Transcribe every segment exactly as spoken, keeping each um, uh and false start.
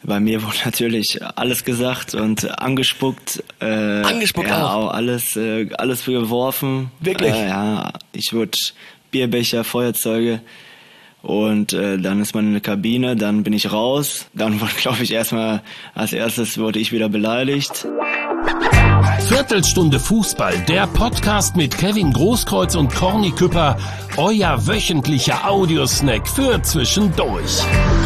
Bei mir wurde natürlich alles gesagt und angespuckt. Äh, Angespuckt ja, auch? auch alles, äh, alles geworfen. Wirklich? Äh, ja, ich wurde Bierbecher, Feuerzeuge. Und äh, dann ist man in der Kabine, dann bin ich raus. Dann wurde, glaube ich, erstmal als erstes wurde ich wieder beleidigt. Viertelstunde Fußball, der Podcast mit Kevin Großkreuz und Corny Küpper, euer wöchentlicher Audiosnack für zwischendurch.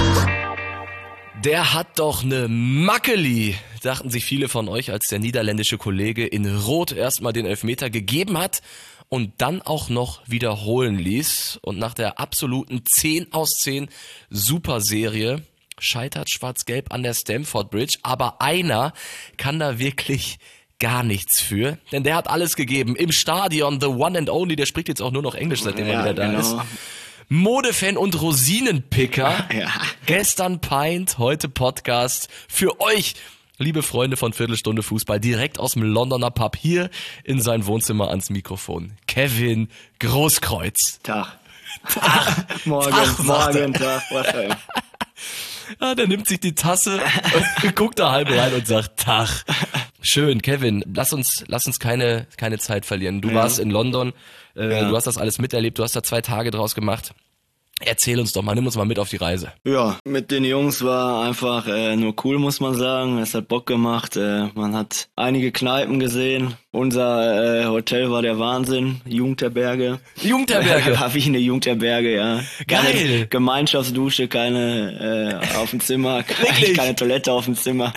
Der hat doch ne Mackeli, dachten sich viele von euch, als der niederländische Kollege in Rot erstmal den Elfmeter gegeben hat und dann auch noch wiederholen ließ. Und nach der absoluten zehn aus zehn Superserie scheitert Schwarz-Gelb an der Stamford Bridge. Aber einer kann da wirklich gar nichts für, denn der hat alles gegeben. Im Stadion, the one and only, der spricht jetzt auch nur noch Englisch, seitdem Ja, er wieder da genau. ist. Modefan und Rosinenpicker. Ja. Gestern Pint, heute Podcast. Für euch, liebe Freunde von Viertelstunde Fußball, direkt aus dem Londoner Pub hier in sein Wohnzimmer ans Mikrofon. Kevin Großkreuz. Tag. Tag. Morgen, Tag, sagt er. morgen, Tag, was denn? Ja, der nimmt sich die Tasse, guckt da halb rein und sagt, Tag. Schön, Kevin, lass uns, lass uns keine, keine Zeit verlieren. Du Ja. warst in London, äh, Ja. du hast das alles miterlebt, du hast da zwei Tage draus gemacht. Erzähl uns doch mal, nimm uns mal mit auf die Reise. Ja, mit den Jungs war einfach äh, nur cool, muss man sagen. Es hat Bock gemacht. Äh, man hat einige Kneipen gesehen. Unser äh, Hotel war der Wahnsinn. Jugendherberge. Jugendherberge. War wie eine Jugendherberge, ja. Keine Geil. Gemeinschaftsdusche, keine äh, auf dem Zimmer. Wirklich? Keine Toilette auf dem Zimmer.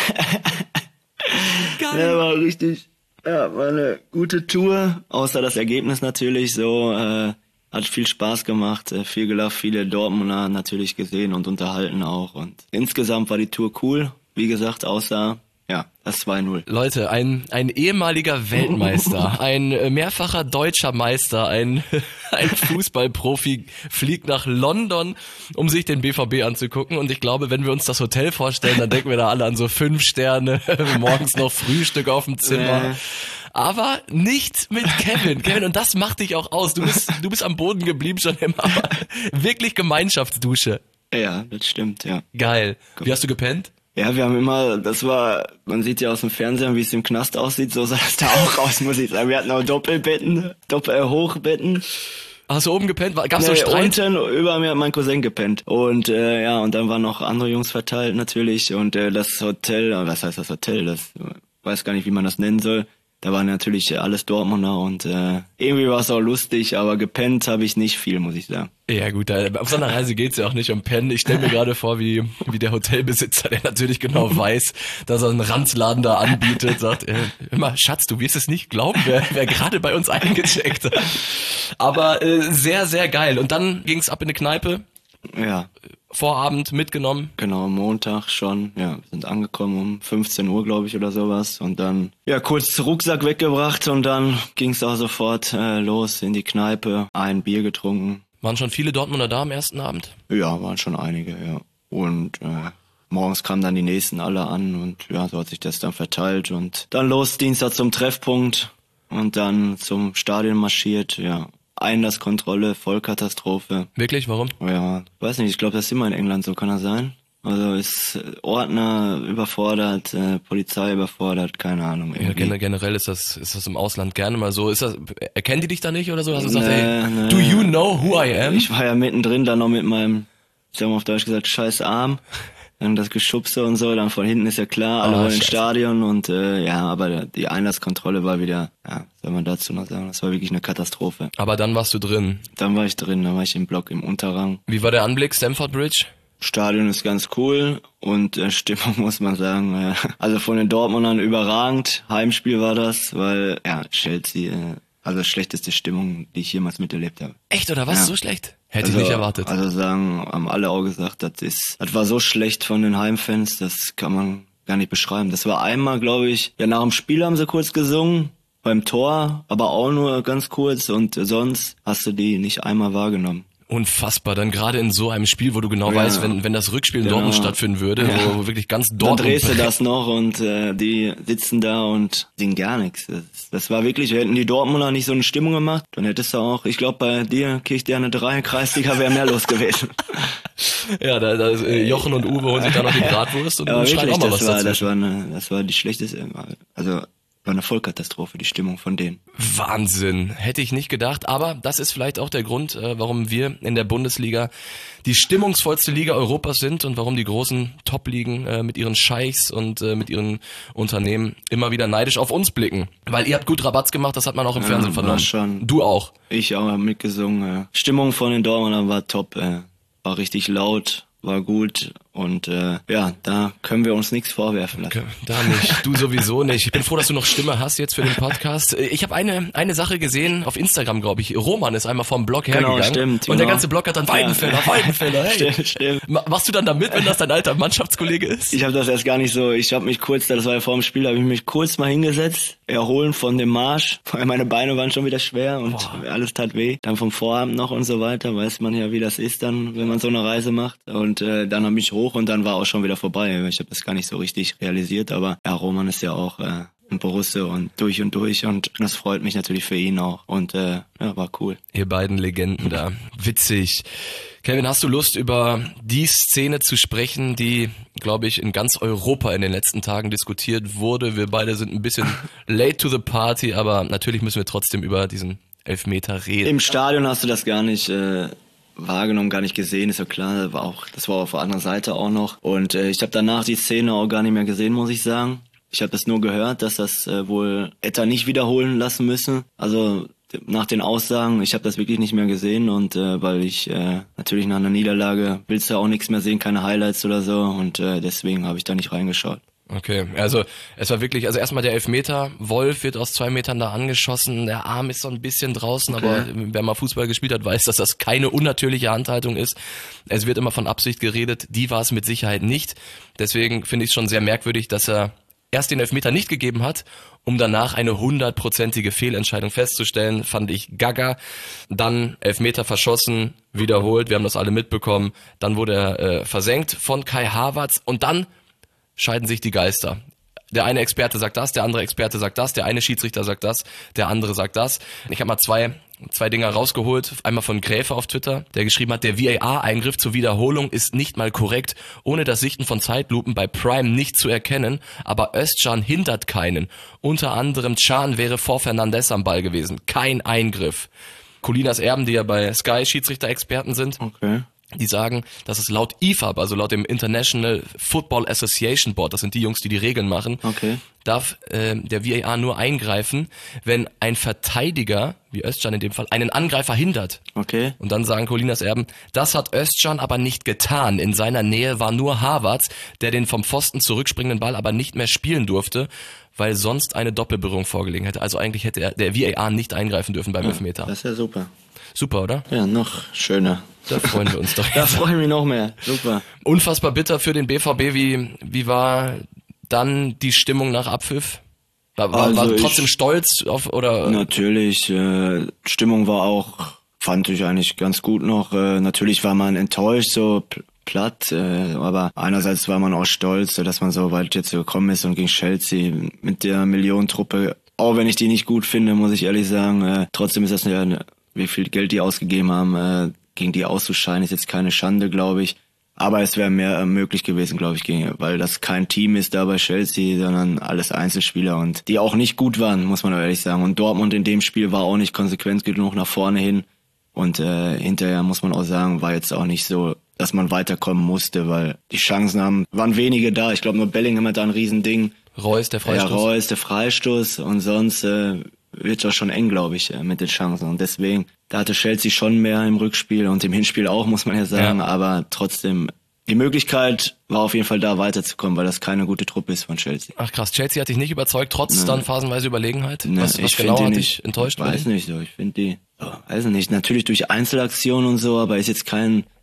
Geil. Ja, war richtig, ja, war eine gute Tour. Außer das Ergebnis natürlich so, äh, hat viel Spaß gemacht, äh, viel gelacht, viele Dortmunder natürlich gesehen und unterhalten auch. Und insgesamt war die Tour cool, wie gesagt, außer, ja, das zwei null. Leute, ein, ein ehemaliger Weltmeister, ein äh, mehrfacher deutscher Meister, ein, ein Fußballprofi fliegt nach London, um sich den B V B anzugucken. Und ich glaube, wenn wir uns das Hotel vorstellen, dann denken wir da alle an so fünf Sterne, morgens noch Frühstück auf dem Zimmer. Nee. Aber nicht mit Kevin. Kevin, und das macht dich auch aus. Du bist, du bist am Boden geblieben schon immer. Aber wirklich Gemeinschaftsdusche. Ja, das stimmt, ja. Geil. Wie hast du gepennt? Ja, wir haben immer, das war, man sieht ja aus dem Fernsehen, wie es im Knast aussieht, so sah das da auch aus, muss ich sagen. Wir hatten auch Doppelbetten, Doppel-Hochbetten. Hast du oben gepennt? War- Gab's Nee, so Streit? unten, über mir hat mein Cousin gepennt. Und äh, ja, und dann waren noch andere Jungs verteilt natürlich. Und äh, das Hotel, äh, was heißt das Hotel? Das äh, weiß gar nicht, wie man das nennen soll. Da waren natürlich äh, alles Dortmunder und äh, irgendwie war es auch lustig, aber gepennt habe ich nicht viel, muss ich sagen. Ja gut, da, auf so einer Reise geht's ja auch nicht um Pennen. Ich stelle mir gerade vor, wie wie der Hotelbesitzer, der natürlich genau weiß, dass er einen Ranzladen da anbietet, sagt, äh, immer Schatz, du wirst es nicht glauben, wer, wer gerade bei uns eingecheckt hat. Aber äh, sehr, sehr geil. Und dann ging's ab in eine Kneipe, Ja, Vorabend mitgenommen. genau, Montag schon. Ja, wir sind angekommen um fünfzehn Uhr, glaube ich, oder sowas. Und dann, ja, kurz Rucksack weggebracht und dann ging's auch sofort äh, los in die Kneipe, ein Bier getrunken. Waren schon viele Dortmunder da am ersten Abend? Ja, waren schon einige, ja. Und äh, morgens kamen dann die nächsten alle an und ja, so hat sich das dann verteilt. Und dann los, Dienstag zum Treffpunkt und dann zum Stadion marschiert, ja. Einlasskontrolle, Vollkatastrophe. Wirklich, warum? Ja, weiß nicht, ich glaube, das ist immer in England so, kann das sein? Also ist äh, Ordner überfordert, äh, Polizei überfordert, keine Ahnung. Ja, irgendwie. gen- generell ist das ist das im Ausland gerne mal so. Ist das, erkennen die dich da nicht oder so? Hast du gesagt, Nee, ey, nee. do you know who I am? Ich war ja mittendrin dann noch mit meinem, ich sag mal auf Deutsch gesagt, scheiß Arm. Dann das Geschubse und so, dann von hinten ist ja klar, alle Ah, wollen ins scheiße. Stadion und äh, ja, aber die Einlasskontrolle war wieder, ja, soll man dazu noch sagen, das war wirklich eine Katastrophe. Aber dann warst du drin. Dann war ich drin, dann war ich im Block im Unterrang. Wie war der Anblick, Stamford Bridge? Stadion ist ganz cool und äh, Stimmung muss man sagen, äh, also von den Dortmundern überragend. Heimspiel war das, weil ja Chelsea, äh, also schlechteste Stimmung, die ich jemals miterlebt habe. Echt, oder was? Ja. So schlecht? Hätte also, ich nicht erwartet. Also sagen, haben alle auch gesagt, das ist, das war so schlecht von den Heimfans, das kann man gar nicht beschreiben. Das war einmal, glaube ich, ja nach dem Spiel haben sie kurz gesungen, beim Tor, aber auch nur ganz kurz und sonst hast du die nicht einmal wahrgenommen. Unfassbar, dann gerade in so einem Spiel, wo du genau Ja. weißt, wenn wenn das Rückspiel in Genau. Dortmund stattfinden würde, Ja. wo, wo wirklich ganz Dann Dortmund... drehst du brennt. das noch und äh, die sitzen da und singen gar nichts. Das, das war wirklich, hätten die Dortmunder nicht so eine Stimmung gemacht, dann hättest du auch, ich glaube bei dir, krieg ich dir eine drei, Kreisliga wäre mehr los gewesen. Ja, da, da äh, Jochen und Uwe holen sich da noch die Bratwurst und Aber schreien wirklich, auch mal was das war, das dazwischen. war eine, das war die schlechteste, also war eine Vollkatastrophe, die Stimmung von denen. Wahnsinn, hätte ich nicht gedacht, aber das ist vielleicht auch der Grund, äh, warum wir in der Bundesliga die stimmungsvollste Liga Europas sind und warum die großen Top-Ligen äh, mit ihren Scheichs und äh, mit ihren Unternehmen immer wieder neidisch auf uns blicken. Weil ihr habt gut Rabatz gemacht, das hat man auch im Ja, Fernsehen war vernommen. schon. Du auch. Ich auch hab mitgesungen. Äh. Stimmung von den Dortmundern war top, äh. war richtig laut, war gut und äh, ja, da können wir uns nichts vorwerfen lassen. Da nicht, du sowieso nicht. Ich bin froh, dass du noch Stimme hast jetzt für den Podcast. Ich habe eine eine Sache gesehen auf Instagram, glaube ich. Roman ist einmal vom Blog Genau, hergegangen. stimmt, und der genau. ganze Blog hat dann Weidenfeller, Weidenfeller, hey. Stimmt, stimmt. Ma- Machst du dann da mit, wenn das dein alter Mannschaftskollege ist? Ich habe das erst gar nicht so, ich habe mich kurz, das war ja vor dem Spiel, habe ich mich kurz mal hingesetzt, erholen von dem Marsch, weil meine Beine waren schon wieder schwer und Boah. alles tat weh. Dann vom Vorabend noch und so weiter, weiß man ja, wie das ist dann, wenn man so eine Reise macht. Und äh, dann habe ich hoch und dann war auch schon wieder vorbei. Ich habe das gar nicht so richtig realisiert, aber ja, Roman ist ja auch äh, ein Borusse und durch und durch und das freut mich natürlich für ihn auch und äh, ja, war cool. Ihr beiden Legenden da. Witzig. Kevin, hast du Lust, über die Szene zu sprechen, die, glaube ich, in ganz Europa in den letzten Tagen diskutiert wurde? Wir beide sind ein bisschen late to the party, aber natürlich müssen wir trotzdem über diesen Elfmeter reden. Im Stadion hast du das gar nicht äh, wahrgenommen, gar nicht gesehen, ist ja klar, das war auch, das war auf der anderen Seite auch noch. Und äh, ich habe danach die Szene auch gar nicht mehr gesehen, muss ich sagen. Ich habe das nur gehört, dass das äh, wohl Etta nicht wiederholen lassen müsse. Also nach den Aussagen, ich habe das wirklich nicht mehr gesehen und äh, weil ich äh, natürlich nach einer Niederlage willst du auch nichts mehr sehen, keine Highlights oder so und äh, deswegen habe ich da nicht reingeschaut. Okay, also es war wirklich, also erstmal der Elfmeter, Wolf wird aus zwei Metern da angeschossen, der Arm ist so ein bisschen draußen, Okay. aber wer mal Fußball gespielt hat, weiß, dass das keine unnatürliche Handhaltung ist. Es wird immer von Absicht geredet, die war es mit Sicherheit nicht. Deswegen finde ich es schon sehr merkwürdig, dass er erst den Elfmeter nicht gegeben hat, um danach eine hundertprozentige Fehlentscheidung festzustellen, fand ich gaga. Dann Elfmeter verschossen, wiederholt, wir haben das alle mitbekommen. Dann wurde er äh, versenkt von Kai Havertz und dann scheiden sich die Geister. Der eine Experte sagt das, der andere Experte sagt das, der eine Schiedsrichter sagt das, der andere sagt das. Ich habe mal zwei zwei Dinger rausgeholt. Einmal von Gräfe auf Twitter, der geschrieben hat, der V A R-Eingriff zur Wiederholung ist nicht mal korrekt, ohne das Sichten von Zeitlupen bei Prime nicht zu erkennen, aber Özcan hindert keinen. Unter anderem Can wäre vor Fernandes am Ball gewesen. Kein Eingriff. Colinas Erben, die ja bei Sky Schiedsrichter-Experten sind, Okay. die sagen, dass es laut I F A B, also laut dem International Football Association Board, das sind die Jungs, die die Regeln machen, Okay. darf äh, der V A R nur eingreifen, wenn ein Verteidiger, wie Özcan in dem Fall, einen Angreifer hindert. Okay. Und dann sagen Colinas Erben, das hat Özcan aber nicht getan. In seiner Nähe war nur Havertz, der den vom Pfosten zurückspringenden Ball aber nicht mehr spielen durfte, weil sonst eine Doppelberührung vorgelegen hätte. Also eigentlich hätte er, der V A R nicht eingreifen dürfen beim Elfmeter. Das ist ja super. Super, oder? Ja, noch schöner. Da freuen wir uns doch. Da freue ich mich noch mehr. Super. Unfassbar bitter für den B V B. Wie, wie war dann die Stimmung nach Abpfiff? War, war, Also war ich- trotzdem stolz auf, oder? Natürlich, äh, Stimmung war auch, fand ich eigentlich ganz gut noch. Äh, natürlich war man enttäuscht, so pl- platt, äh, aber einerseits war man auch stolz, dass man so weit jetzt gekommen ist und gegen Chelsea mit der Millionentruppe, auch wenn ich die nicht gut finde, muss ich ehrlich sagen, äh, trotzdem ist das ja, eine- wie viel Geld die ausgegeben haben, äh, gegen die auszuscheiden, ist jetzt keine Schande, glaube ich. Aber es wäre mehr äh, möglich gewesen, glaube ich, gegen, weil das kein Team ist da bei Chelsea, sondern alles Einzelspieler und die auch nicht gut waren, muss man ehrlich sagen. Und Dortmund in dem Spiel war auch nicht konsequent genug nach vorne hin. Und äh, hinterher muss man auch sagen, war jetzt auch nicht so, dass man weiterkommen musste, weil die Chancen haben, waren wenige da. Ich glaube nur Bellingham hat da ein Riesending. Reus, der Freistoß. Ja, Reus, der Freistoß und sonst äh, wird es schon eng, glaube ich, äh, mit den Chancen. Und deswegen, da hatte Chelsea schon mehr im Rückspiel und im Hinspiel auch, muss man ja sagen. Ja. Aber trotzdem, die Möglichkeit war auf jeden Fall da, weiterzukommen, weil das keine gute Truppe ist von Chelsea. Ach krass, Chelsea hat dich nicht überzeugt, trotz Nee. dann phasenweise Überlegenheit? Ne, was was ich genau find hat die dich enttäuscht? Weiß bei denen? nicht so, ich finde die, oh, weiß nicht, natürlich durch Einzelaktionen und so, aber ist jetzt kein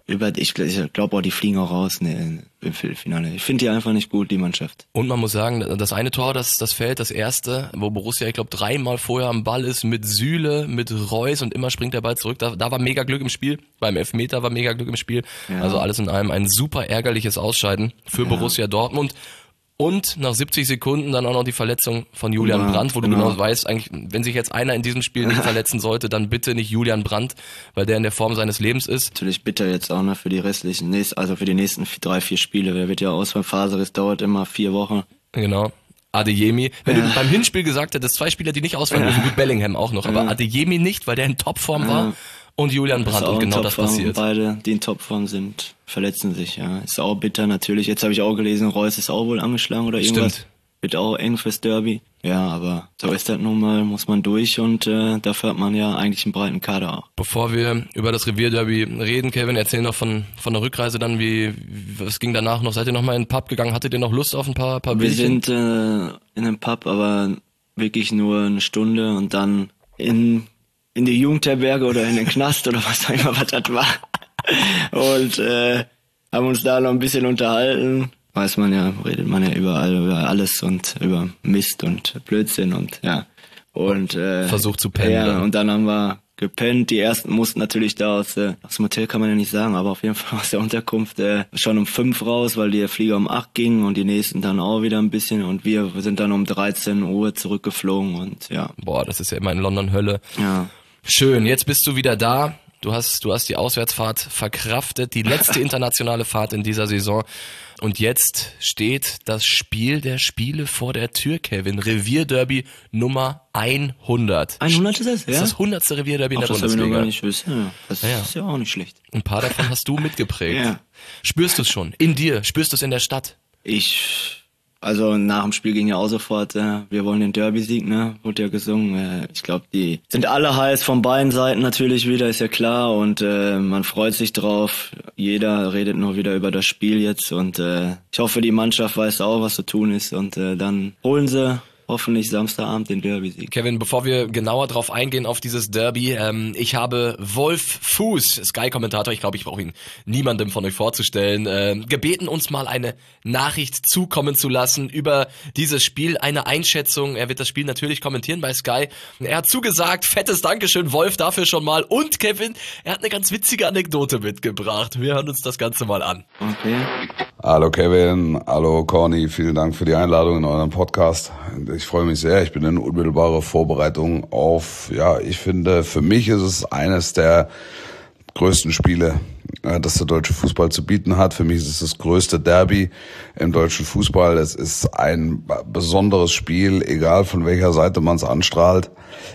über, ich, ich glaube auch, die fliegen auch raus ne, im Viertelfinale. Ich finde die einfach nicht gut, die Mannschaft. Und man muss sagen, das eine Tor, das, das fällt, das erste, wo Borussia, ich glaube, dreimal vorher am Ball ist, mit Süle, mit Reus und immer springt der Ball zurück. Da, da war mega Glück im Spiel. Beim Elfmeter war mega Glück im Spiel. Ja. Also alles in allem ein super ärgerliches Ausscheiden für ja. Borussia Dortmund. Und nach siebzig Sekunden dann auch noch die Verletzung von Julian ja, Brandt, wo du genau. genau weißt, eigentlich, wenn sich jetzt einer in diesem Spiel nicht verletzen sollte, dann bitte nicht Julian Brandt, weil der in der Form seines Lebens ist. Natürlich bitter jetzt auch noch für die restlichen, also für die nächsten drei, vier Spiele. Der wird ja Ausfallphase, das dauert immer vier Wochen. Genau. Adeyemi. Wenn ja. du beim Hinspiel gesagt hättest, zwei Spieler, die nicht ausfallen dürfen, ja. gut, Bellingham auch noch, aber ja. Adeyemi nicht, weil der in Topform ja. war. Und Julian Brandt, und genau das passiert. Beide, die in Topform sind, verletzen sich, ja. Ist auch bitter natürlich. Jetzt habe ich auch gelesen, Reus ist auch wohl angeschlagen oder irgendwas. Stimmt. Wird auch eng fürs Derby. Ja, aber so ist das nun mal, muss man durch und äh, dafür hat man ja eigentlich einen breiten Kader auch. Bevor wir über das Revierderby reden, Kevin, erzähl noch von von der Rückreise dann, wie was ging danach noch? Seid ihr noch mal in den Pub gegangen? Hattet ihr noch Lust auf ein paar paar Wir Bierchen? sind äh, in einem Pub, aber wirklich nur eine Stunde und dann in in die Jugendherberge oder in den Knast oder was auch immer, was das war. Und äh, haben uns da noch ein bisschen unterhalten. Weiß man ja, redet man ja überall über alles und über Mist und Blödsinn und ja. Und äh, versucht zu pennen. Ja, und dann haben wir gepennt. Die ersten mussten natürlich da aus, äh, aus dem Hotel kann man ja nicht sagen, aber auf jeden Fall aus der Unterkunft äh, schon um fünf raus, weil der Flieger um acht ging und die nächsten dann auch wieder ein bisschen und wir sind dann um dreizehn Uhr zurückgeflogen und ja. Boah, das ist ja immer in London Hölle. Ja. Schön, jetzt bist du wieder da. Du hast, du hast die Auswärtsfahrt verkraftet, die letzte internationale Fahrt in dieser Saison. Und jetzt steht das Spiel der Spiele vor der Tür, Kevin. Revierderby Nummer hundert. hundert ist es, ja? Das ist das hundertste Revierderby in der Bundesliga. Das habe ich noch gar nicht wissen. Ja, das ja. ist ja auch nicht schlecht. Ein paar davon hast du mitgeprägt. Ja. Spürst du es schon? In dir? Spürst du es in der Stadt? Ich... Also nach dem Spiel ging ja auch sofort, äh, wir wollen den Derby-Sieg, ne, wurde ja gesungen. Äh, ich glaube, die sind alle heiß von beiden Seiten natürlich wieder, ist ja klar. Und äh, man freut sich drauf. Jeder redet nur wieder über das Spiel jetzt. Und äh, ich hoffe, die Mannschaft weiß auch, was zu tun ist. Und äh, dann holen sie hoffentlich Samstagabend den Derby-Sieg. Kevin, bevor wir genauer drauf eingehen auf dieses Derby, ähm, ich habe Wolf Fuß, Sky-Kommentator, ich glaube, ich brauche ihn niemandem von euch vorzustellen, äh, gebeten, uns mal eine Nachricht zukommen zu lassen über dieses Spiel, eine Einschätzung. Er wird das Spiel natürlich kommentieren bei Sky. Er hat zugesagt, fettes Dankeschön, Wolf, dafür schon mal. Und Kevin, er hat eine ganz witzige Anekdote mitgebracht. Wir hören uns das Ganze mal an. Okay. Hallo Kevin, hallo Corny, vielen Dank für die Einladung in euren Podcast. Ich freue mich sehr, ich bin in unmittelbarer Vorbereitung auf, ja, ich finde, für mich ist es eines der größten Spiele, das der deutsche Fußball zu bieten hat. Für mich ist es das größte Derby im deutschen Fußball. Es ist ein besonderes Spiel, egal von welcher Seite man es anstrahlt.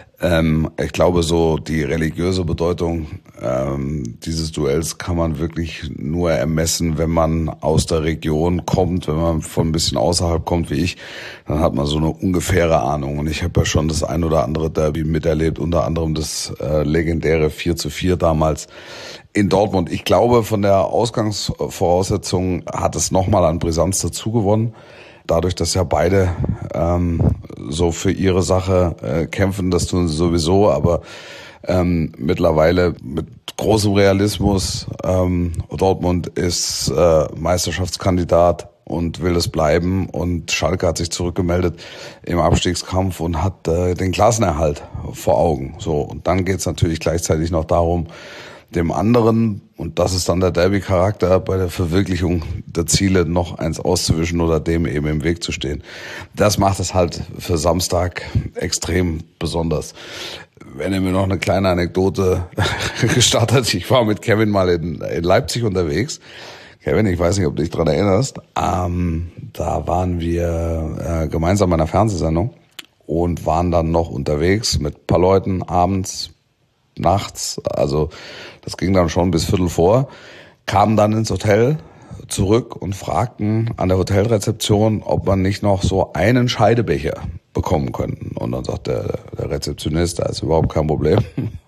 Ähm, ich glaube, so die religiöse Bedeutung ähm, dieses Duells kann man wirklich nur ermessen, wenn man aus der Region kommt, wenn man von ein bisschen außerhalb kommt wie ich, dann hat man so eine ungefähre Ahnung. Und ich habe ja schon das ein oder andere Derby miterlebt, unter anderem das äh, legendäre vier zu vier damals in Dortmund. Ich glaube, von der Ausgangsvoraussetzung hat es nochmal an Brisanz dazu gewonnen. Dadurch, dass ja beide ähm, so für ihre Sache äh, kämpfen, das tun sie sowieso, aber ähm, mittlerweile mit großem Realismus, ähm, Dortmund ist äh, Meisterschaftskandidat und will es bleiben, und Schalke hat sich zurückgemeldet im Abstiegskampf und hat äh, den Klassenerhalt vor Augen. So, und dann geht's natürlich gleichzeitig noch darum, dem anderen, und das ist dann der Derby-Charakter, bei der Verwirklichung der Ziele noch eins auszuwischen oder dem eben im Weg zu stehen. Das macht es halt für Samstag extrem besonders. Wenn ihr mir noch eine kleine Anekdote gestattet, ich war mit Kevin mal in, in Leipzig unterwegs. Kevin, ich weiß nicht, ob du dich dran erinnerst, ähm, da waren wir äh, gemeinsam bei einer Fernsehsendung und waren dann noch unterwegs mit ein paar Leuten abends, nachts, also das ging dann schon bis Viertel vor, kamen dann ins Hotel zurück und fragten an der Hotelrezeption, ob man nicht noch so einen Scheidebecher bekommen könnten. Und dann sagt der, der Rezeptionist, da ist überhaupt kein Problem.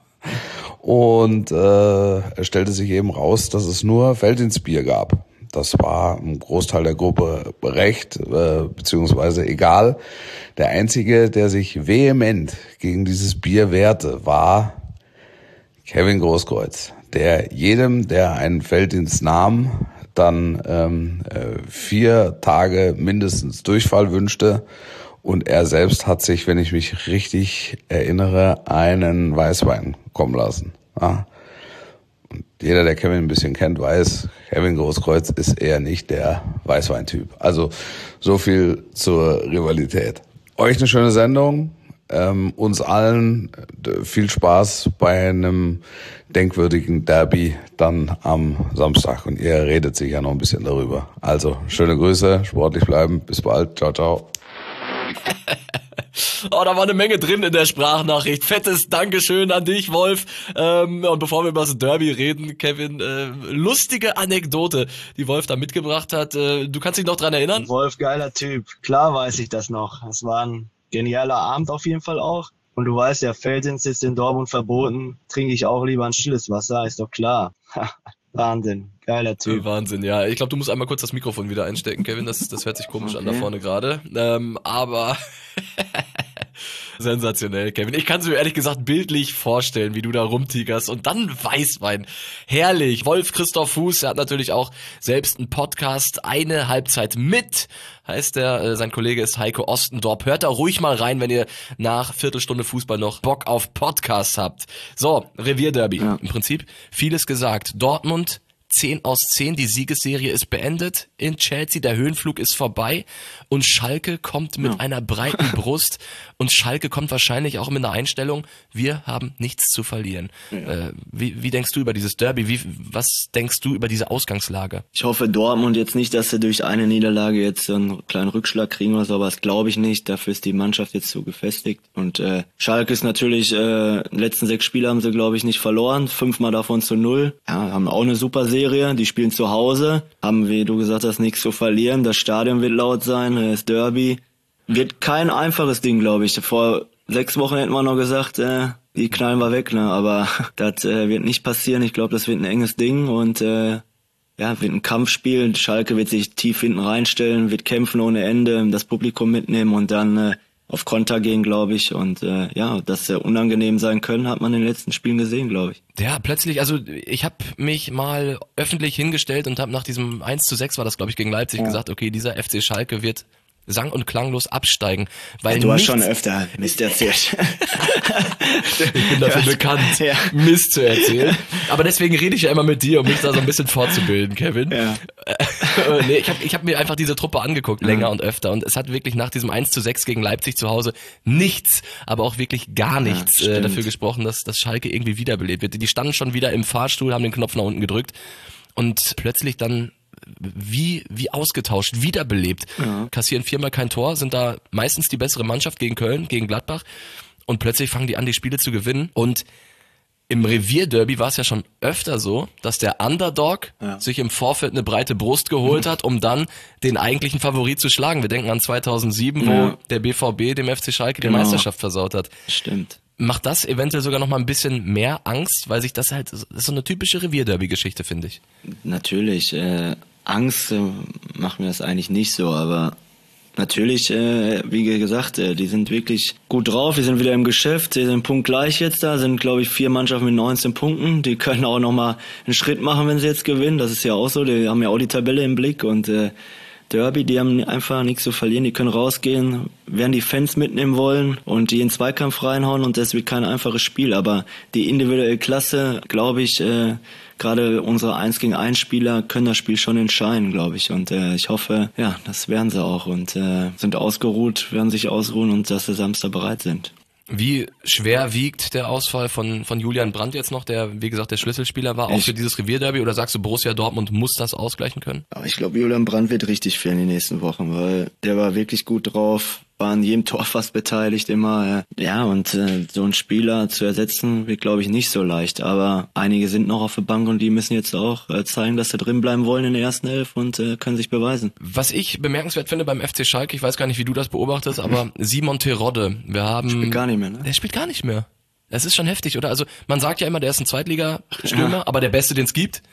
Und äh, es stellte sich eben raus, dass es nur Veltinsbier gab. Das war im Großteil der Gruppe recht, äh, beziehungsweise egal. Der Einzige, der sich vehement gegen dieses Bier wehrte, war Kevin Großkreuz. der jedem, der einen Felddienst nahm, dann ähm, äh, vier Tage mindestens Durchfall wünschte. Und er selbst hat sich, wenn ich mich richtig erinnere, einen Weißwein kommen lassen. Ja. Und jeder, der Kevin ein bisschen kennt, weiß, Kevin Großkreuz ist eher nicht der Weißweintyp. Also so viel zur Rivalität. Euch eine schöne Sendung. Ähm, uns allen viel Spaß bei einem denkwürdigen Derby dann am Samstag. Und ihr redet sicher noch ein bisschen darüber. Also schöne Grüße, sportlich bleiben. Bis bald. Ciao, ciao. Oh, da war eine Menge drin in der Sprachnachricht. Fettes Dankeschön an dich, Wolf. Ähm, und bevor wir über das Derby reden, Kevin, äh, lustige Anekdote, die Wolf da mitgebracht hat. Äh, du kannst dich noch dran erinnern? Wolf, geiler Typ. Klar weiß ich das noch. Es war ein genialer Abend auf jeden Fall auch. Und du weißt ja, Felddienst ist in Dortmund verboten. Trinke ich auch lieber ein stilles Wasser, ist doch klar. Wahnsinn, geiler Typ. Wahnsinn, ja. Ich glaube, du musst einmal kurz das Mikrofon wieder einstecken, Kevin. Das, das hört sich komisch okay. an da vorne gerade. Ähm, aber sensationell, Kevin. Ich kann es mir ehrlich gesagt bildlich vorstellen, wie du da rumtigerst. Und dann Weißwein. Herrlich. Wolf Christoph Fuß, er hat natürlich auch selbst einen Podcast, eine Halbzeit mit. Heißt der, äh, sein Kollege ist Heiko Ostendorp. Hört da ruhig mal rein, wenn ihr nach Viertelstunde Fußball noch Bock auf Podcasts habt. So, Revierderby. Ja. Im Prinzip vieles gesagt. Dortmund zehn aus zehn, die Siegesserie ist beendet in Chelsea, der Höhenflug ist vorbei und Schalke kommt mit ja. einer breiten Brust und Schalke kommt wahrscheinlich auch mit einer Einstellung, wir haben nichts zu verlieren. Ja. Äh, wie, wie denkst du über dieses Derby? Wie, was denkst du über diese Ausgangslage? Ich hoffe Dortmund jetzt nicht, dass sie durch eine Niederlage jetzt so einen kleinen Rückschlag kriegen oder so, aber das glaube ich nicht. Dafür ist die Mannschaft jetzt so gefestigt. Und äh, Schalke ist natürlich, äh, die letzten sechs Spiele haben sie glaube ich nicht verloren, fünfmal davon zu null. Ja, haben auch eine super Serie. Die spielen zu Hause, haben, wie du gesagt hast, nichts zu verlieren. Das Stadion wird laut sein, das Derby. Wird kein einfaches Ding, glaube ich. Vor sechs Wochen hätten wir noch gesagt, äh, die knallen wir weg, ne? Aber das äh, wird nicht passieren. Ich glaube, das wird ein enges Ding und äh, ja, wird ein Kampfspiel. Schalke wird sich tief hinten reinstellen, wird kämpfen ohne Ende, das Publikum mitnehmen und dann äh, auf Konter gehen, glaube ich. Und äh, ja, dass sie unangenehm sein können, hat man in den letzten Spielen gesehen, glaube ich. Ja, plötzlich, also ich habe mich mal öffentlich hingestellt und habe nach diesem eins zu sechs war das, glaube ich, gegen Leipzig ja. gesagt, okay, dieser F C Schalke wird sang- und klanglos absteigen. Weil ja, du hast schon öfter Mist erzählt. Ich bin dafür bekannt, ja. Mist zu erzählen. Aber deswegen rede ich ja immer mit dir, um mich da so ein bisschen fortzubilden, Kevin. Ja. nee, ich habe ich hab mir einfach diese Truppe angeguckt, länger mhm. und öfter. Und es hat wirklich nach diesem eins zu sechs gegen Leipzig zu Hause nichts, aber auch wirklich gar nichts ja, äh, dafür gesprochen, dass, dass Schalke irgendwie wiederbelebt wird. Die standen schon wieder im Fahrstuhl, haben den Knopf nach unten gedrückt und plötzlich dann wie wie ausgetauscht, wiederbelebt. Ja. Kassieren viermal kein Tor, sind da meistens die bessere Mannschaft gegen Köln, gegen Gladbach und plötzlich fangen die an, die Spiele zu gewinnen und im Revierderby war es ja schon öfter so, dass der Underdog ja. sich im Vorfeld eine breite Brust geholt hat, um dann den eigentlichen Favorit zu schlagen. Wir denken an zweitausendsieben, ja. wo der B V B dem F C Schalke genau. die Meisterschaft versaut hat. Stimmt. Macht das eventuell sogar noch mal ein bisschen mehr Angst, weil sich das halt, das ist so eine typische Revierderby-Geschichte, finde ich. Natürlich, äh, Angst äh, macht mir das eigentlich nicht so, aber natürlich, äh, wie gesagt, äh, die sind wirklich gut drauf, die sind wieder im Geschäft, die sind punktgleich jetzt da, sind glaube ich vier Mannschaften mit neunzehn Punkten, die können auch noch mal einen Schritt machen, wenn sie jetzt gewinnen, das ist ja auch so, die haben ja auch die Tabelle im Blick und äh, Derby, die haben einfach nichts zu verlieren, die können rausgehen, werden die Fans mitnehmen wollen und die in den Zweikampf reinhauen und das wird kein einfaches Spiel, aber die individuelle Klasse, glaube ich, äh, gerade unsere eins gegen eins Spieler können das Spiel schon entscheiden, glaube ich. Und äh, ich hoffe, ja, das werden sie auch und äh, sind ausgeruht, werden sich ausruhen und dass sie Samstag bereit sind. Wie schwer wiegt der Ausfall von von Julian Brandt jetzt noch, der, wie gesagt, der Schlüsselspieler war, auch ich, für dieses Revierderby? Oder sagst du, Borussia Dortmund muss das ausgleichen können? Aber ich glaube, Julian Brandt wird richtig fehlen die nächsten Wochen, weil der war wirklich gut drauf, war an jedem Tor fast beteiligt immer. Ja, und äh, so einen Spieler zu ersetzen, wird, glaube ich, nicht so leicht. Aber einige sind noch auf der Bank und die müssen jetzt auch äh, zeigen, dass sie drin bleiben wollen in der ersten Elf und äh, können sich beweisen. Was ich bemerkenswert finde beim F C Schalke, ich weiß gar nicht, wie du das beobachtest, aber Simon Terodde, wir haben... Spielt gar nicht mehr, ne? Der spielt gar nicht mehr. Das ist schon heftig, oder? Also man sagt ja immer, der ist ein Zweitliga-Stürmer, ja. aber der Beste, den es gibt.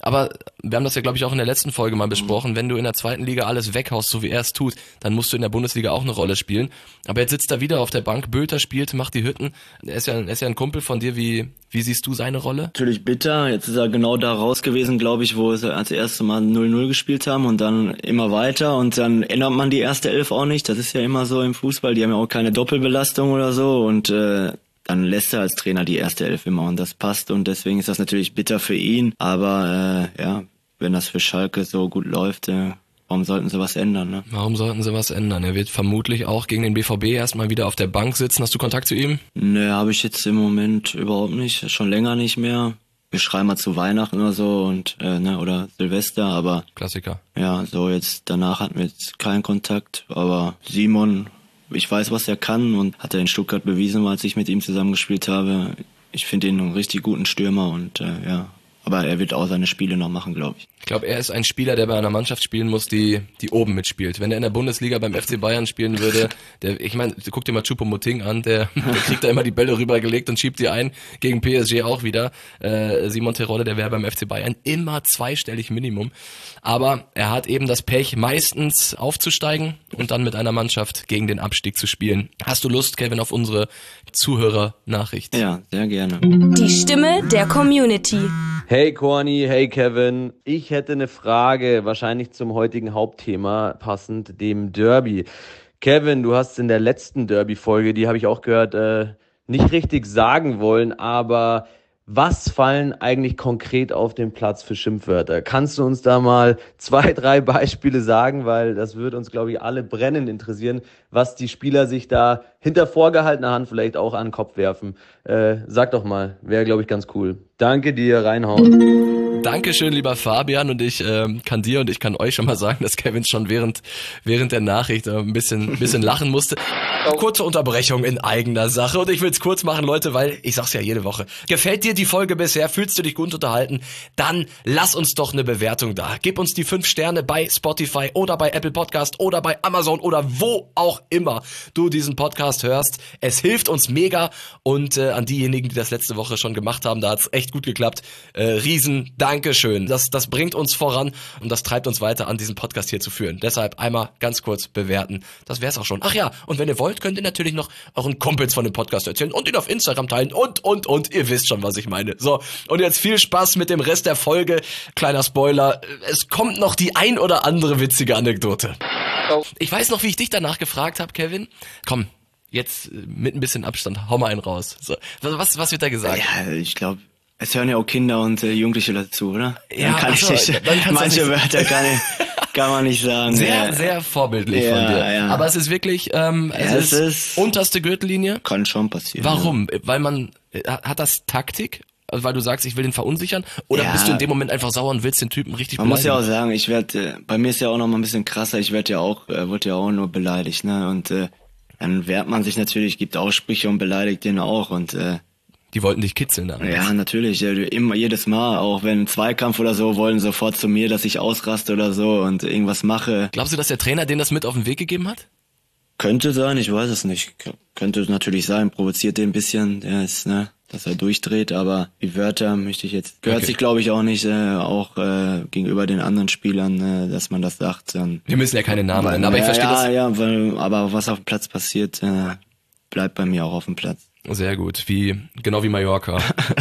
Aber wir haben das ja, glaube ich, auch in der letzten Folge mal besprochen. Wenn du in der zweiten Liga alles weghaust, so wie er es tut, dann musst du in der Bundesliga auch eine Rolle spielen. Aber jetzt sitzt er wieder auf der Bank, Bülter spielt, macht die Hütten. Er ist ja, er ist ja ein Kumpel von dir. Wie, wie siehst du seine Rolle? Natürlich bitter. Jetzt ist er genau da raus gewesen, glaube ich, wo sie als erstes Mal null null gespielt haben und dann immer weiter. Und dann ändert man die erste Elf auch nicht. Das ist ja immer so im Fußball. Die haben ja auch keine Doppelbelastung oder so. Und äh, dann lässt er als Trainer die erste Elf immer und das passt und deswegen ist das natürlich bitter für ihn, aber äh, ja, wenn das für Schalke so gut läuft, äh, warum sollten sie was ändern, ne? Warum sollten sie was ändern? Er wird vermutlich auch gegen den B V B erstmal wieder auf der Bank sitzen. Hast du Kontakt zu ihm? Ne, habe ich jetzt im Moment überhaupt nicht, schon länger nicht mehr. Wir schreiben mal zu Weihnachten oder so und äh, ne, oder Silvester, aber Klassiker. Ja, so jetzt danach hatten wir jetzt keinen Kontakt, aber Simon, ich weiß, was er kann und hat er in Stuttgart bewiesen, als ich mit ihm zusammengespielt habe. Ich finde ihn einen richtig guten Stürmer und äh, ja, aber er wird auch seine Spiele noch machen, glaube ich. Ich glaube, er ist ein Spieler, der bei einer Mannschaft spielen muss, die die oben mitspielt. Wenn er in der Bundesliga beim F C Bayern spielen würde, der, ich meine, guck dir mal Choupo-Moting an, der, der kriegt da immer die Bälle rübergelegt und schiebt sie ein, gegen P S G auch wieder. Äh, Simon Terodde, der wäre beim F C Bayern immer zweistellig Minimum. Aber er hat eben das Pech, meistens aufzusteigen und dann mit einer Mannschaft gegen den Abstieg zu spielen. Hast du Lust, Kevin, auf unsere Zuhörernachricht? Ja, sehr gerne. Die Stimme der Community. Hey Corny, hey Kevin. Ich hätte eine Frage, wahrscheinlich zum heutigen Hauptthema passend, dem Derby. Kevin, du hast in der letzten Derby-Folge, die habe ich auch gehört, äh, nicht richtig sagen wollen, aber was fallen eigentlich konkret auf dem Platz für Schimpfwörter? Kannst du uns da mal zwei, drei Beispiele sagen, weil das würde uns, glaube ich, alle brennend interessieren, was die Spieler sich da hinter vorgehaltener Hand vielleicht auch an den Kopf werfen. Äh, sag doch mal, wäre, glaube ich, ganz cool. Danke dir, reinhauen. Dankeschön, lieber Fabian, und ich ähm, kann dir und ich kann euch schon mal sagen, dass Kevin schon während während der Nachricht äh, ein bisschen ein bisschen lachen musste. Kurze Unterbrechung in eigener Sache und ich will es kurz machen, Leute, weil ich sag's ja jede Woche. Gefällt dir die Folge bisher? Fühlst du dich gut unterhalten? Dann lass uns doch eine Bewertung da. Gib uns die fünf Sterne bei Spotify oder bei Apple Podcast oder bei Amazon oder wo auch immer du diesen Podcast hörst. Es hilft uns mega und äh, an diejenigen, die das letzte Woche schon gemacht haben, da hat's echt gut geklappt. Äh, riesen Dankeschön. Das, das bringt uns voran und das treibt uns weiter an, diesen Podcast hier zu führen. Deshalb einmal ganz kurz bewerten. Das wär's auch schon. Ach ja, und wenn ihr wollt, könnt ihr natürlich noch euren Kumpels von dem Podcast erzählen und ihn auf Instagram teilen und, und, und. Ihr wisst schon, was ich meine. So, und jetzt viel Spaß mit dem Rest der Folge. Kleiner Spoiler, es kommt noch die ein oder andere witzige Anekdote. Ich weiß noch, wie ich dich danach gefragt habe, Kevin. Komm, jetzt mit ein bisschen Abstand, hau mal einen raus. So, was, was wird da gesagt? Ja, ich glaube, es hören ja auch Kinder und äh, Jugendliche dazu, oder? Ja, dann kann also, ich nicht, dann manche Wörter kann, ich, kann man nicht sagen. Sehr, ja. sehr vorbildlich ja, von dir. Ja. Aber es ist wirklich, ähm, es, ja, ist, es ist unterste Gürtellinie. Kann schon passieren. Warum? Ja. Weil man, hat das Taktik? Also weil du sagst, ich will den verunsichern? Oder ja. bist du in dem Moment einfach sauer und willst den Typen richtig Man beleidigen? muss ja auch sagen, ich werde, bei mir ist ja auch noch mal ein bisschen krasser, ich werde ja auch, äh, wurde ja auch nur beleidigt, ne, und äh, dann wehrt man sich natürlich, gibt Aussprüche und beleidigt den auch und äh, die wollten dich kitzeln dann. ja, natürlich, ja, immer, jedes Mal, auch wenn ein Zweikampf oder so, wollen sofort zu mir, dass ich ausraste oder so und irgendwas mache. Glaubst du, dass der Trainer denen das mit auf den Weg gegeben hat? Könnte sein, ich weiß es nicht. Könnte natürlich sein, provoziert den ein bisschen, der ist, ne, dass er durchdreht, aber die Wörter möchte ich jetzt, gehört okay. sich glaube ich auch nicht, äh, auch äh, gegenüber den anderen Spielern, äh, dass man das sagt. Dann, Wir müssen ja keine Namen nennen, aber ja, ich verstehe ja, das. Ja, weil, aber was auf dem Platz passiert, äh, bleibt bei mir auch auf dem Platz. Sehr gut, wie genau wie Mallorca.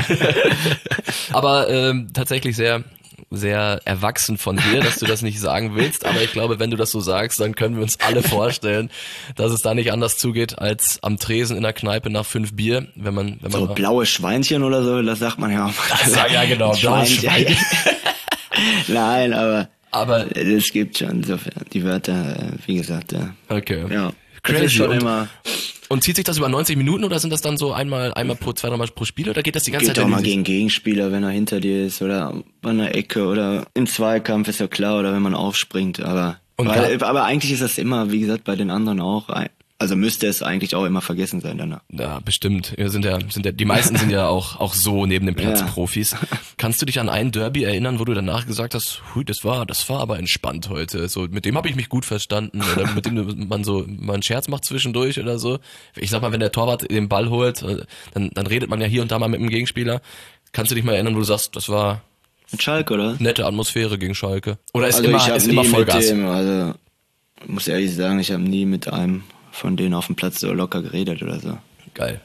Aber ähm, tatsächlich sehr sehr erwachsen von dir, dass du das nicht sagen willst, aber ich glaube, wenn du das so sagst, dann können wir uns alle vorstellen, dass es da nicht anders zugeht als am Tresen in der Kneipe nach fünf Bier, wenn man wenn man so blaue Schweinchen oder so, das sagt man ja auch. Das ja, ja genau, blaue Schweinchen. Nein, aber aber es gibt schon insofern die Wörter, wie gesagt, ja. Okay. Ja. Crazy. Schon und, immer. und zieht sich das über neunzig Minuten oder sind das dann so einmal einmal pro zwei, dreimal pro Spiel oder geht das die ganze Geht Zeit? Geht auch mal gegen Gegenspieler, wenn er hinter dir ist oder an der Ecke oder im Zweikampf ist ja klar oder wenn man aufspringt, aber weil, aber eigentlich ist das immer, wie gesagt, bei den anderen auch. Also müsste es eigentlich auch immer vergessen sein danach. Ja, bestimmt. Wir sind ja, sind ja, die meisten sind ja auch, auch so neben dem Platz ja. Profis. Kannst du dich an ein Derby erinnern, wo du danach gesagt hast, hui, das war, das war aber entspannt heute. So, mit dem habe ich mich gut verstanden oder mit dem man so mal einen Scherz macht zwischendurch oder so. Ich sag mal, wenn der Torwart den Ball holt, dann, dann redet man ja hier und da mal mit dem Gegenspieler. Kannst du dich mal erinnern, wo du sagst, das war, Mit Schalke, oder? Nette Atmosphäre gegen Schalke. Oder ist also immer, ich hab ist nie immer mit Vollgas? dem, also ich muss ehrlich sagen, ich habe nie mit einem von denen auf dem Platz so locker geredet oder so. Geil.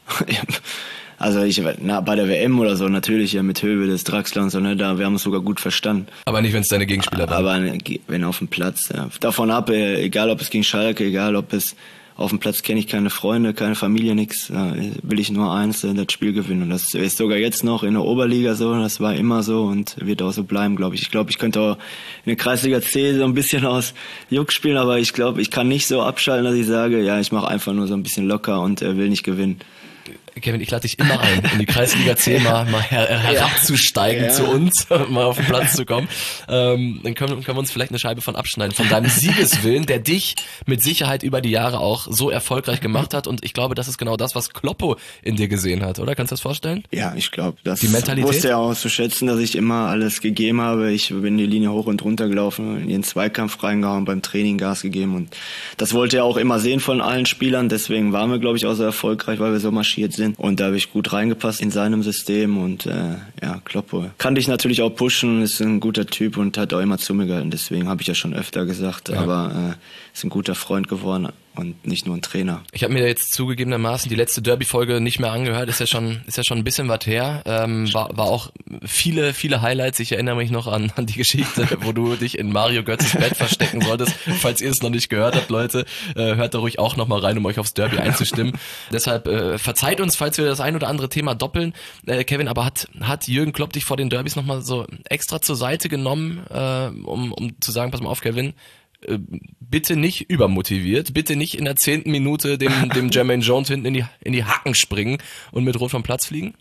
Also ich, na, bei der W M oder so natürlich ja mit Höwedes, Draxler und so, ne, da, wir haben uns sogar gut verstanden. Aber nicht, wenn es deine Gegenspieler waren. Aber wenn auf dem Platz, ja. Davon ab, egal ob es gegen Schalke, egal ob es auf dem Platz, kenne ich keine Freunde, keine Familie, nix. Will ich nur eins, das Spiel gewinnen. Und das ist sogar jetzt noch in der Oberliga so, das war immer so und wird auch so bleiben, glaube ich. Ich glaube, ich könnte auch in der Kreisliga C so ein bisschen aus Juck spielen, aber ich glaube, ich kann nicht so abschalten, dass ich sage, ja, ich mache einfach nur so ein bisschen locker und will nicht gewinnen. Kevin, ich lade dich immer ein, in die Kreisliga C mal, mal her, herabzusteigen ja. zu uns, mal auf den Platz zu kommen. Ähm, dann können, können wir uns vielleicht eine Scheibe von abschneiden, von deinem Siegeswillen, der dich mit Sicherheit über die Jahre auch so erfolgreich gemacht hat. Und ich glaube, das ist genau das, was Kloppo in dir gesehen hat, oder? Kannst du das vorstellen? Ja, ich glaube, das die Mentalität? wusste er auch zu schätzen, dass ich immer alles gegeben habe. Ich bin die Linie hoch und runter gelaufen, in den Zweikampf reingehauen, beim Training Gas gegeben. Und das wollte er auch immer sehen von allen Spielern. Deswegen waren wir, glaube ich, auch so erfolgreich, weil wir so marschiert sind. Und da habe ich gut reingepasst in seinem System und äh, ja, Kloppo kann dich natürlich auch pushen, ist ein guter Typ und hat auch immer zu mir gehalten, deswegen habe ich ja schon öfter gesagt, ja. aber äh, ist ein guter Freund geworden und nicht nur ein Trainer. Ich habe mir jetzt zugegebenermaßen die letzte Derby-Folge nicht mehr angehört, ist ja schon ist ja schon ein bisschen was her, ähm, war, war auch viele, viele Highlights, ich erinnere mich noch an, an die Geschichte, wo du dich in Mario Götzes Bett verstecken solltest, falls ihr es noch nicht gehört habt, Leute, äh, hört da ruhig auch nochmal rein, um euch aufs Derby einzustimmen. Deshalb äh, verzeiht uns, falls wir das ein oder andere Thema doppeln, äh, Kevin, aber hat hat Jürgen Klopp dich vor den Derbys nochmal so extra zur Seite genommen, äh, um, um zu sagen, pass mal auf, Kevin, bitte nicht übermotiviert, bitte nicht in der zehnten Minute dem, dem Jermaine Jones hinten in die, in die Hacken springen und mit Rot vom Platz fliegen?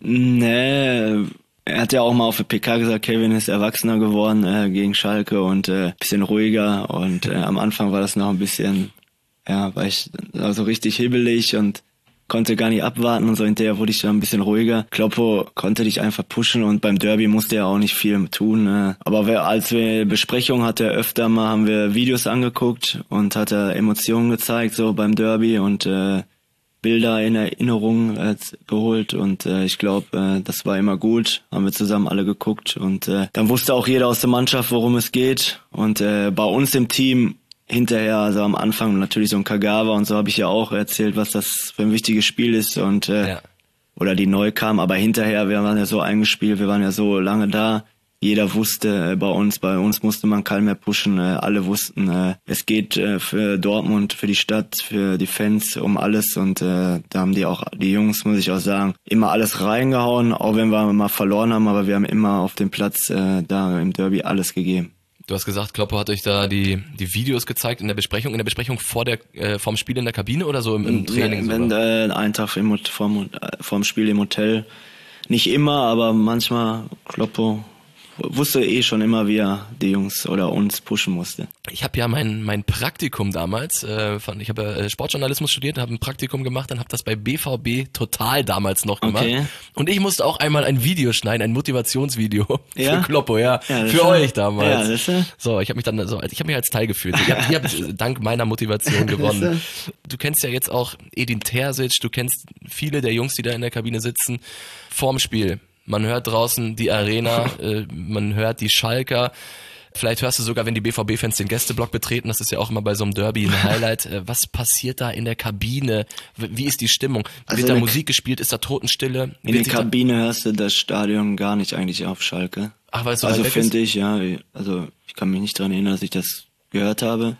Nee, er hat ja auch mal auf der P K gesagt, Kevin ist erwachsener geworden äh, gegen Schalke und äh, bisschen ruhiger und äh, am Anfang war das noch ein bisschen, ja, war ich also richtig hibbelig und konnte gar nicht abwarten und so, hinterher wurde ich dann ein bisschen ruhiger. Kloppo konnte dich einfach pushen und beim Derby musste er auch nicht viel tun. Ne? Aber wer, als wir Besprechungen hatte, öfter mal haben wir Videos angeguckt und hat er Emotionen gezeigt, so beim Derby und äh, Bilder in Erinnerung äh, geholt und äh, ich glaube, äh, das war immer gut. Haben wir zusammen alle geguckt und äh, dann wusste auch jeder aus der Mannschaft, worum es geht und äh, bei uns im Team hinterher, also am Anfang natürlich so ein Kagawa und so habe ich ja auch erzählt, was das für ein wichtiges Spiel ist und äh, ja. oder die neu kam, aber hinterher, wir waren ja so eingespielt, wir waren ja so lange da, jeder wusste äh, bei uns, bei uns musste man keinen mehr pushen, äh, alle wussten, äh, es geht äh, für Dortmund, für die Stadt, für die Fans um alles und äh, da haben die auch, die Jungs, muss ich auch sagen, immer alles reingehauen, auch wenn wir mal verloren haben, aber wir haben immer auf dem Platz äh, da im Derby alles gegeben. Du hast gesagt, Kloppo hat euch da die die Videos gezeigt in der Besprechung, in der Besprechung vor der äh, vorm Spiel in der Kabine oder so im, im Training? Wenn, wenn äh, einen Tag im, vorm, vorm Spiel im Hotel, nicht immer, aber manchmal Kloppo wusste eh schon immer, wie er die Jungs oder uns pushen musste. Ich habe ja mein mein Praktikum damals, äh, von, ich habe äh, Sportjournalismus studiert, habe ein Praktikum gemacht, dann habe das bei B V B Total damals noch gemacht. Okay. Und ich musste auch einmal ein Video schneiden, ein Motivationsvideo ja? für Kloppo, ja, ja für euch damals. Ja, das ist so, ich habe mich dann so, ich habe mich als Teil gefühlt. Ich habe hab dank meiner Motivation gewonnen. Du kennst ja jetzt auch Edin Terzic, du kennst viele der Jungs, die da in der Kabine sitzen, vorm Spiel. Man hört draußen die Arena, äh, man hört die Schalker. Vielleicht hörst du sogar, wenn die B V B-Fans den Gästeblock betreten, das ist ja auch immer bei so einem Derby ein Highlight. Äh, was passiert da in der Kabine? Wie ist die Stimmung? Also wird da Musik gespielt? Ist da Totenstille? In der Kabine hörst du das Stadion gar nicht eigentlich auf Schalke. Ach, weil es so Also weit weg finde ist? ich, ja, also ich kann mich nicht daran erinnern, dass ich das gehört habe.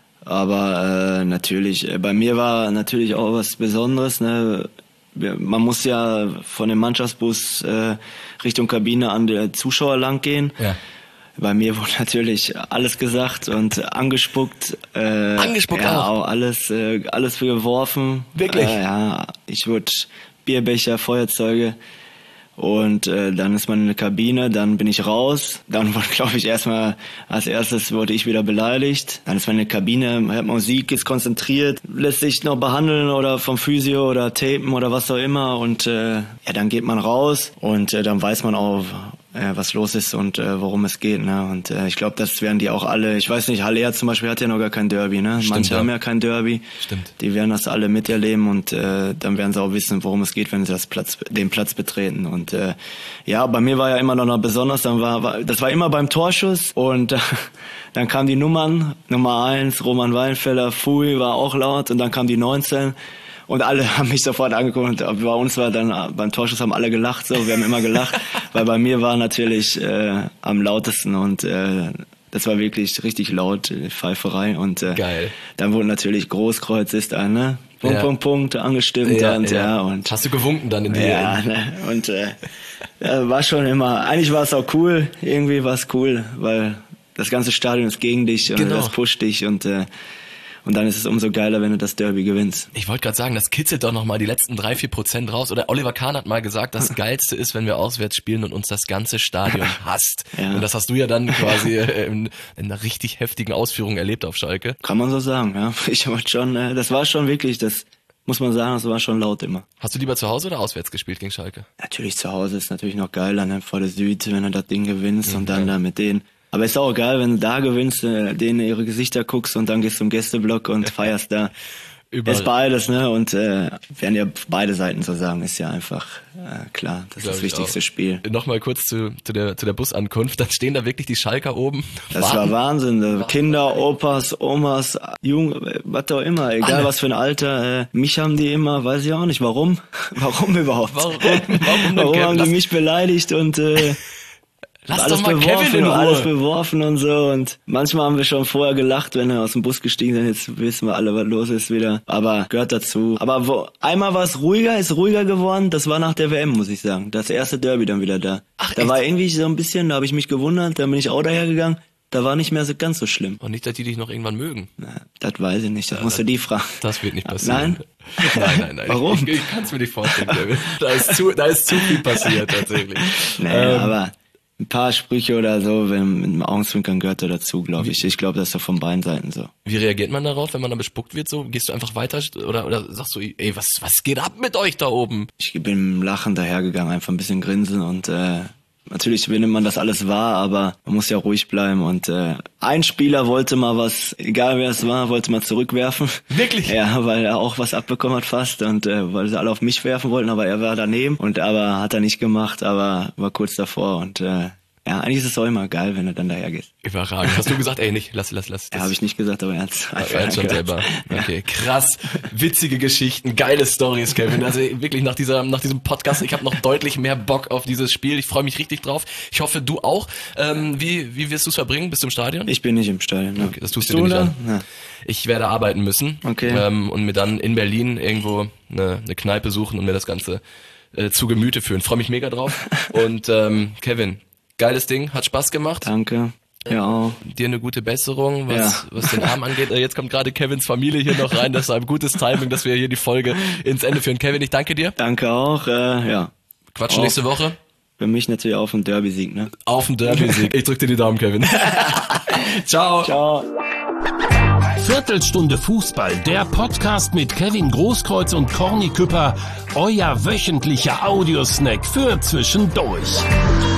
Aber äh, natürlich, äh, bei mir war natürlich auch was Besonderes, ne? Man muss ja von dem Mannschaftsbus äh, Richtung Kabine an der Zuschauer lang gehen. Ja. Bei mir wurde natürlich alles gesagt und angespuckt. Äh, Angespuckt ja, auch? auch alles, äh, alles geworfen. Wirklich? Äh, ja, ich wurde Bierbecher, Feuerzeuge. Und äh, dann ist man in der Kabine, dann bin ich raus. Dann wurde, glaube ich, erstmal als erstes wurde ich wieder beleidigt. Dann ist man in der Kabine, hört Musik, ist konzentriert, lässt sich noch behandeln oder vom Physio oder tapen oder was auch immer. Und äh, ja, dann geht man raus und äh, dann weiß man auch, äh, was los ist und äh, worum es geht. Ne? Und äh, ich glaube, das werden die auch alle, ich weiß nicht, Haller zum Beispiel hat ja noch gar kein Derby. Ne? Stimmt, Manche ja. haben ja kein Derby. Stimmt. Die werden das alle miterleben und äh, dann werden sie auch wissen, worum es geht, wenn sie das Platz, den Platz betreten. Und äh, ja, bei mir war ja immer noch, noch besonders, dann war, war das war immer beim Torschuss und äh, dann kamen die Nummern, Nummer eins, Roman Weilenfeller, Fui war auch laut und dann kam die neunzehn. Und alle haben mich sofort angeguckt. Und bei uns war dann, beim Torschuss haben alle gelacht, so. Wir haben immer gelacht. Weil bei mir war natürlich, äh, am lautesten und, äh, das war wirklich richtig laut, die Pfeiferei. Und, äh, Geil. Dann wurde natürlich Großkreuz ist ein, ne? Punkt, ja. Punkt, Punkt, angestimmt. Ja, und, ja. ja, und. Hast du gewunken dann in die Ja, ne? Und, äh, ja, war schon immer, eigentlich war es auch cool. Irgendwie war es cool, weil das ganze Stadion ist gegen dich und Genau. das pusht dich und, äh, Und dann ist es umso geiler, wenn du das Derby gewinnst. Ich wollte gerade sagen, das kitzelt doch nochmal die letzten drei, vier Prozent raus. Oder Oliver Kahn hat mal gesagt, das Geilste ist, wenn wir auswärts spielen und uns das ganze Stadion hasst. Ja. Und das hast du ja dann quasi in, in einer richtig heftigen Ausführung erlebt auf Schalke. Kann man so sagen, ja. Ich war schon, äh, das war schon wirklich, das muss man sagen, das war schon laut immer. Hast du lieber zu Hause oder auswärts gespielt gegen Schalke? Natürlich zu Hause ist natürlich noch geiler, ne? Vor der Süd, wenn du das Ding gewinnst mhm, und dann ja. da mit denen. Aber ist auch geil, wenn du da gewinnst, äh, denen ihre Gesichter guckst und dann gehst du zum Gästeblock und feierst da. Überall. Ist beides, ne? Und äh, werden ja beide Seiten so sagen, ist ja einfach äh, klar, das Glaub ist das wichtigste auch. Spiel. Nochmal kurz zu, zu der zu der Busankunft, dann stehen da wirklich die Schalker oben. Das warten. war Wahnsinn. Äh, Kinder, Opas, Omas, Jung, was auch immer, egal Alle. was für ein Alter. Äh, mich haben die immer, weiß ich auch nicht, warum? Warum überhaupt? Warum? Warum, Warum haben die Lass- mich beleidigt und äh, Lass alles doch mal beworfen, Kevin in Ruhe. alles beworfen und so. Und manchmal haben wir schon vorher gelacht, wenn wir aus dem Bus gestiegen sind. Jetzt wissen wir alle, was los ist wieder. Aber gehört dazu. Aber wo, einmal war es ruhiger, ist ruhiger geworden. Das war nach der W M, muss ich sagen. Das erste Derby dann wieder da. Ach, da echt? war irgendwie so ein bisschen, da habe ich mich gewundert. Da bin ich auch dahergegangen. Da war nicht mehr so ganz so schlimm. Und nicht, dass die dich noch irgendwann mögen. Na, das weiß ich nicht. Das musst du die fragen. Das wird nicht passieren. Nein? Nein, nein, nein. Warum? Ich, ich kann es mir nicht vorstellen, Kevin. Da ist zu, da ist zu viel passiert, tatsächlich. Nee, Ähm, aber ein paar Sprüche oder so, wenn mit dem Augenzwinkern gehört da dazu, glaube ich. Ich glaube, das ist so von beiden Seiten so. Wie reagiert man darauf, wenn man dann bespuckt wird? So, gehst du einfach weiter oder oder sagst du, ey, was was geht ab mit euch da oben? Ich bin im Lachen dahergegangen, einfach ein bisschen grinsen und äh, natürlich nimmt man das alles wahr, aber man muss ja ruhig bleiben und äh, ein Spieler wollte mal was, egal wer es war, wollte mal zurückwerfen. Wirklich? Ja, weil er auch was abbekommen hat fast und äh, weil sie alle auf mich werfen wollten, aber er war daneben und aber hat er nicht gemacht, aber war kurz davor und äh, ja, eigentlich ist es auch immer geil, wenn du dann daher gehst. Überragend. Hast du gesagt, ey, nicht, lass, lass, lass. Ja, habe ich nicht gesagt, aber er hat's Er hat schon gehört. selber. Okay, krass. Witzige Geschichten, geile Stories, Kevin. Also wirklich nach dieser, nach diesem Podcast, ich habe noch deutlich mehr Bock auf dieses Spiel. Ich freue mich richtig drauf. Ich hoffe, du auch. Ähm, wie, wie wirst du es verbringen? Bist du im Stadion? Ich bin nicht im Stadion. Ne? Okay, das tust Bist du dir nicht da? an. Ja. Ich werde arbeiten müssen. Okay. Ähm, und mir dann in Berlin irgendwo eine, eine Kneipe suchen und mir das Ganze äh, zu Gemüte führen. Freue mich mega drauf. Und ähm, Kevin, geiles Ding, hat Spaß gemacht. Danke. Ja auch. Dir eine gute Besserung, was, Ja. was den Arm angeht. Äh, Jetzt kommt gerade Kevins Familie hier noch rein. Das ist ein gutes Timing, dass wir hier die Folge ins Ende führen. Kevin, ich danke dir. Danke auch. Äh, ja. Quatschen Auch. nächste Woche. Für mich natürlich auf den Derby-Sieg, ne? Auf den Derby-Sieg. Ich drück dir die Daumen, Kevin. Ciao. Ciao. Viertelstunde Fußball, der Podcast mit Kevin Großkreuz und Corny Küpper, euer wöchentlicher Audiosnack für zwischendurch.